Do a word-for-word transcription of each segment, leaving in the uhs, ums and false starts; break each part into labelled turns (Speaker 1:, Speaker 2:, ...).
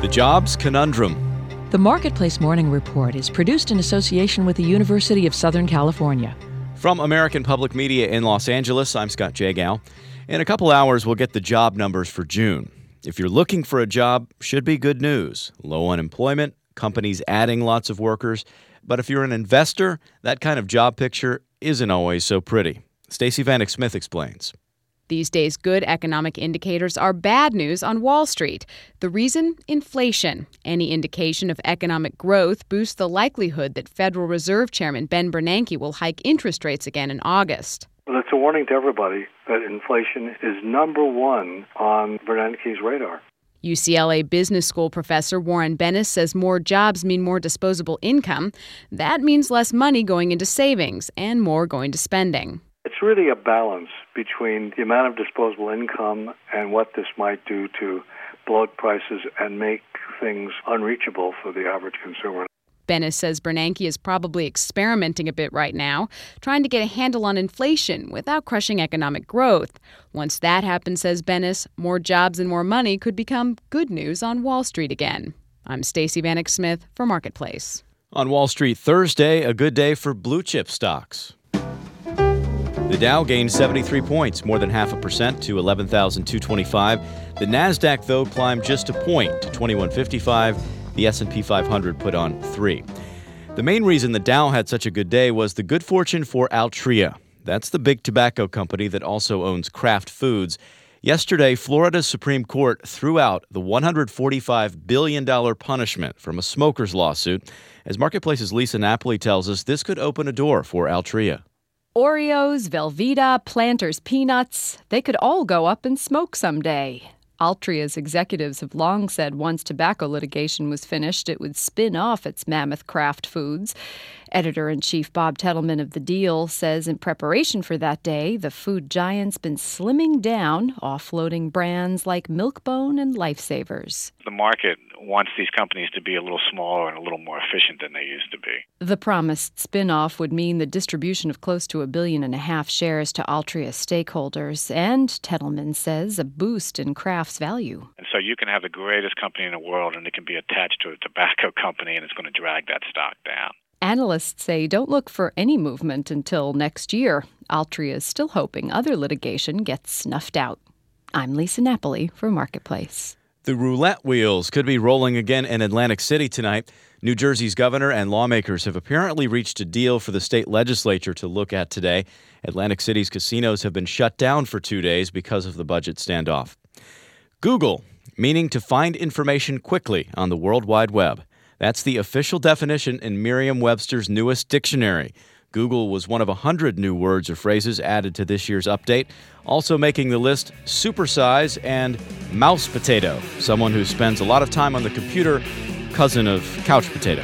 Speaker 1: The Jobs Conundrum.
Speaker 2: The Marketplace Morning Report is produced in association with the University of Southern California.
Speaker 1: From American Public Media in Los Angeles, I'm Scott Jagow. In a couple hours, we'll get the job numbers for June. If you're looking for a job, should be good news. Low unemployment, companies adding lots of workers. But if you're an investor, that kind of job picture isn't always so pretty. Stacey Vanek Smith explains.
Speaker 3: These days, good economic indicators are bad news on Wall Street. The reason? Inflation. Any indication of economic growth boosts the likelihood that Federal Reserve Chairman Ben Bernanke will hike interest rates again in August.
Speaker 4: Well, it's a warning to everybody that inflation is number one on Bernanke's radar.
Speaker 3: U C L A Business School professor Warren Bennis says more jobs mean more disposable income. That means less money going into savings and more going to spending.
Speaker 4: It's really a balance between the amount of disposable income and what this might do to bloat prices and make things unreachable for the average consumer.
Speaker 3: Bennis says Bernanke is probably experimenting a bit right now, trying to get a handle on inflation without crushing economic growth. Once that happens, says Bennis, more jobs and more money could become good news on Wall Street again. I'm Stacey Vanek Smith for Marketplace.
Speaker 1: On Wall Street Thursday, a good day for blue chip stocks. The Dow gained seventy-three points, more than half a percent, to eleven thousand two hundred twenty-five. The Nasdaq, though, climbed just a point to twenty-one fifty-five. The S and P five hundred put on three. The main reason the Dow had such a good day was the good fortune for Altria. That's the big tobacco company that also owns Kraft Foods. Yesterday, Florida's Supreme Court threw out the one hundred forty-five billion dollars punishment from a smoker's lawsuit. As Marketplace's Lisa Napoli tells us, this could open a door for Altria.
Speaker 5: Oreos, Velveeta, Planters Peanuts, they could all go up in smoke someday. Altria's executives have long said once tobacco litigation was finished, it would spin off its mammoth Kraft Foods. Editor-in-chief Bob Tettleman of The Deal says in preparation for that day, the food giant's been slimming down, offloading brands like Milk-Bone and Lifesavers.
Speaker 6: The market wants these companies to be a little smaller and a little more efficient than they used to be.
Speaker 5: The promised spin-off would mean the distribution of close to a billion and a half shares to Altria stakeholders, and Tettleman says a boost in Kraft's value.
Speaker 6: And so you can have the greatest company in the world, and it can be attached to a tobacco company, and it's going to drag that stock down.
Speaker 5: Analysts say don't look for any movement until next year. Altria is still hoping other litigation gets snuffed out. I'm Lisa Napoli for Marketplace.
Speaker 1: The roulette wheels could be rolling again in Atlantic City tonight. New Jersey's governor and lawmakers have apparently reached a deal for the state legislature to look at today. Atlantic City's casinos have been shut down for two days because of the budget standoff. Google, meaning to find information quickly on the World Wide Web. That's the official definition in Merriam-Webster's newest dictionary. Google was one of a hundred new words or phrases added to this year's update. Also making the list, supersize and mouse potato, someone who spends a lot of time on the computer, cousin of couch potato.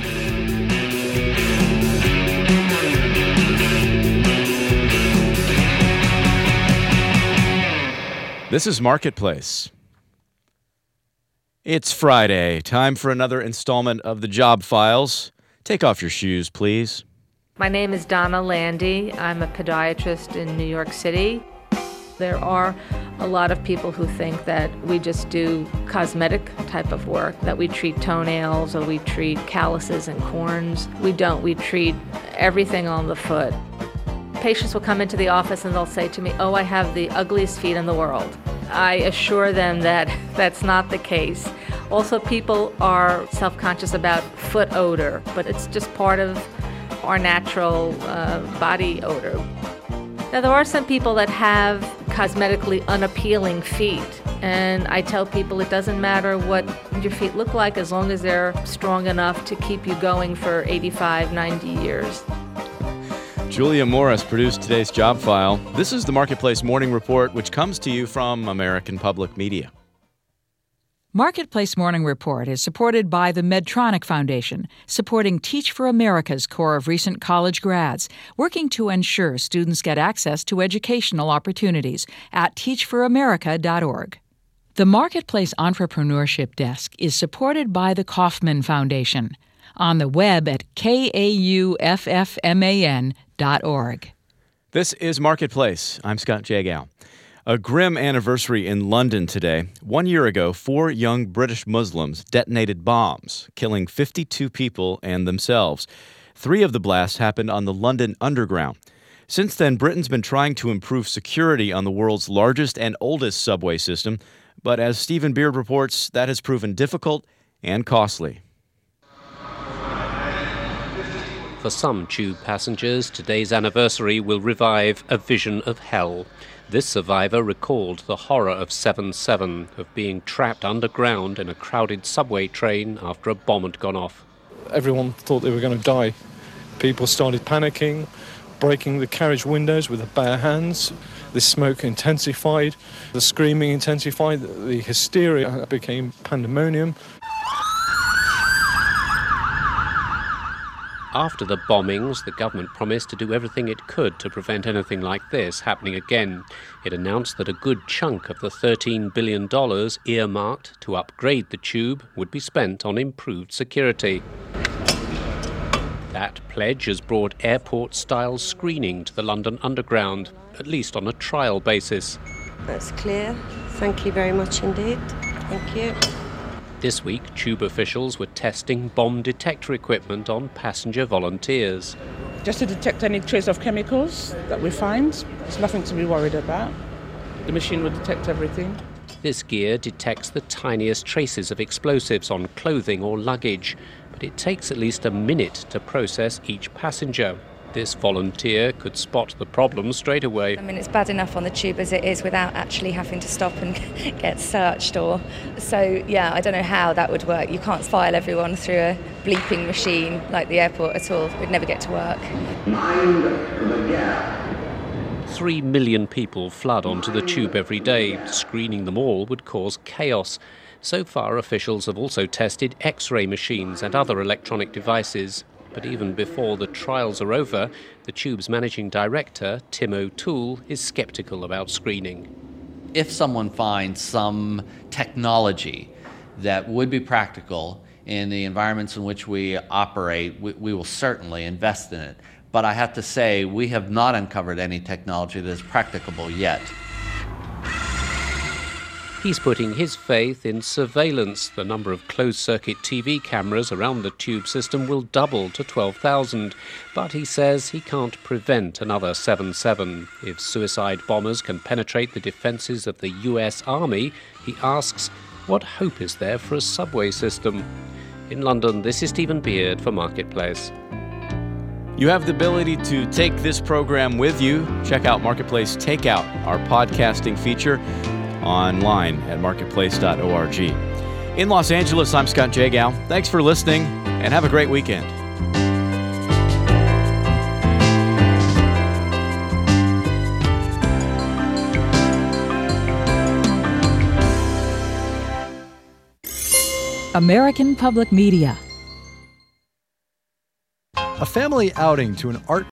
Speaker 1: This is Marketplace. It's Friday. Time for another installment of the Job Files. Take off your shoes, please.
Speaker 7: My name is Donna Landy. I'm a podiatrist in New York City. There are a lot of people who think that we just do cosmetic type of work, that we treat toenails or we treat calluses and corns. We don't. We treat everything on the foot. Patients will come into the office and they'll say to me, "Oh, I have the ugliest feet in the world." I assure them that that's not the case. Also, people are self-conscious about foot odor, but it's just part of our natural uh, body odor. Now, there are some people that have cosmetically unappealing feet, and I tell people it doesn't matter what your feet look like as long as they're strong enough to keep you going for eighty-five, ninety years.
Speaker 1: Julia Morris produced today's Job File. This is the Marketplace Morning Report, which comes to you from American Public Media.
Speaker 2: Marketplace Morning Report is supported by the Medtronic Foundation, supporting Teach for America's core of recent college grads, working to ensure students get access to educational opportunities at teach for america dot org. The Marketplace Entrepreneurship Desk is supported by the Kauffman Foundation, on the web at kauffman dot org.
Speaker 1: This is Marketplace. I'm Scott Jagow. A grim anniversary in London today. One year ago, four young British Muslims detonated bombs, killing fifty-two people and themselves. Three of the blasts happened on the London Underground. Since then, Britain's been trying to improve security on the world's largest and oldest subway system. But as Stephen Beard reports, that has proven difficult and costly.
Speaker 8: For some tube passengers, today's anniversary will revive a vision of hell. This survivor recalled the horror of seven seven, of being trapped underground in a crowded subway train after a bomb had gone off.
Speaker 9: Everyone thought they were going to die. People started panicking, breaking the carriage windows with their bare hands. The smoke intensified, the screaming intensified, the hysteria became pandemonium.
Speaker 8: After the bombings, the government promised to do everything it could to prevent anything like this happening again. It announced that a good chunk of the thirteen billion dollars earmarked to upgrade the tube would be spent on improved security. That pledge has brought airport-style screening to the London Underground, at least on a trial basis.
Speaker 10: That's clear. Thank you very much indeed. Thank you.
Speaker 8: This week, tube officials were testing bomb detector equipment on passenger volunteers.
Speaker 11: Just to detect any trace of chemicals that we find. There's nothing to be worried about. The machine will detect everything.
Speaker 8: This gear detects the tiniest traces of explosives on clothing or luggage, but it takes at least a minute to process each passenger. This volunteer could spot the problem straight away.
Speaker 12: I mean, it's bad enough on the tube as it is without actually having to stop and get searched. Or so, yeah, I don't know how that would work. You can't file everyone through a bleeping machine like the airport at all. We'd never get to work.
Speaker 8: Three million people flood onto the tube every day. Screening them all would cause chaos. So far, officials have also tested X-ray machines and other electronic devices. But even before the trials are over, the tube's managing director, Tim O'Toole, is sceptical about screening.
Speaker 13: If someone finds some technology that would be practical in the environments in which we operate, we, we will certainly invest in it. But I have to say, we have not uncovered any technology that is practicable yet.
Speaker 8: He's putting his faith in surveillance. The number of closed-circuit T V cameras around the tube system will double to twelve thousand. But he says he can't prevent another seven seven. If suicide bombers can penetrate the defences of the U S Army, he asks, what hope is there for a subway system? In London, this is Stephen Beard for Marketplace.
Speaker 1: You have the ability to take this program with you. Check out Marketplace Takeout, our podcasting feature, online at marketplace dot org. In Los Angeles, I'm Scott Jagow. Thanks for listening, and have a great weekend.
Speaker 2: American Public Media.
Speaker 14: A family outing to an art